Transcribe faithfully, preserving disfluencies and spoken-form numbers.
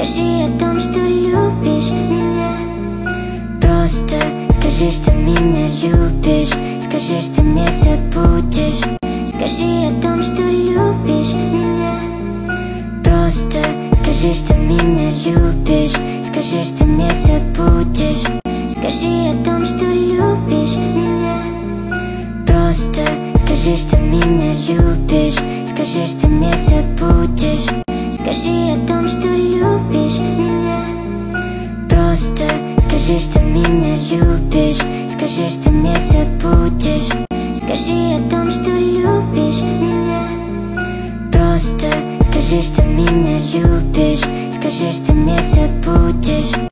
Скажи о том, что любишь меня. Просто скажи, что меня любишь. Скажи, что не забудешь. Скажи о том, что любишь меня. Просто скажи, что меня любишь. Скажи, что не забудешь. Скажи о том, что любишь меня. Просто скажи, что меня любишь. Скажи, что не забудешь. Скажи о том, что любишь меня. Просто скажи, что меня любишь. Скажи, что не забудешь. Скажи о том, что любишь меня. Просто скажи, что меня любишь. Скажи, что не забудешь.